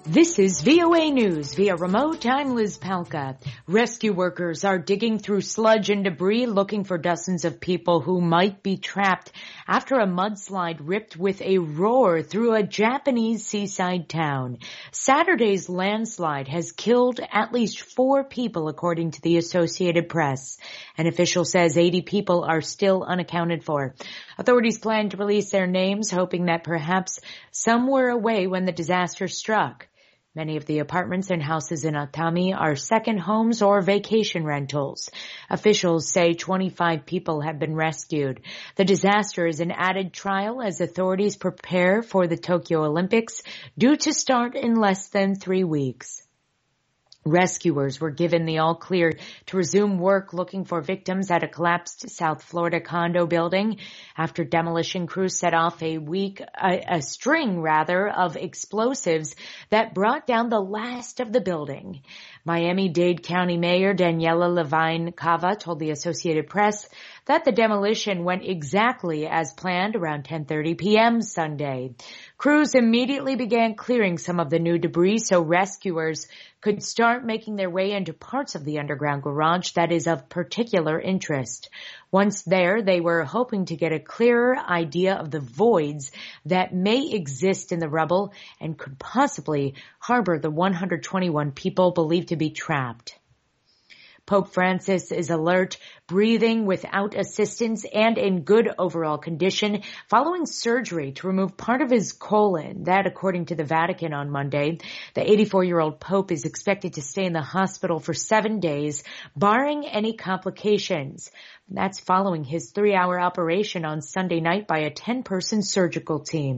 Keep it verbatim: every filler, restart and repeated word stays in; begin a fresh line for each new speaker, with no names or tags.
This is V O A News via remote. I'm Liz Palka. Rescue workers are digging through sludge and debris looking for dozens of people who might be trapped after a mudslide ripped with a roar through a Japanese seaside town. Saturday's landslide has killed at least four people, according to the Associated Press. An official says eighty people are still unaccounted for. Authorities plan to release their names, hoping that perhaps some were away when the disaster struck. Many of the apartments and houses in Atami are second homes or vacation rentals. Officials say twenty-five people have been rescued. The disaster is an added trial as authorities prepare for the Tokyo Olympics, due to start in less than three weeks. Rescuers were given the all-clear to resume work looking for victims at a collapsed South Florida condo building after demolition crews set off a week, a, a string rather, of explosives that brought down the last of the building. Miami-Dade County Mayor Daniela Levine Cava told the Associated Press that the demolition went exactly as planned around ten thirty p.m. Sunday. Crews immediately began clearing some of the new debris so rescuers could start making their way into parts of the underground garage that is of particular interest. Once there, they were hoping to get a clearer idea of the voids that may exist in the rubble and could possibly harbor the one hundred twenty-one people believed to be trapped. Pope Francis is alert, breathing without assistance, and in good overall condition following surgery to remove part of his colon. That, according to the Vatican on Monday. The eighty-four-year-old Pope is expected to stay in the hospital for seven days, barring any complications. That's following his three-hour operation on Sunday night by a ten-person surgical team.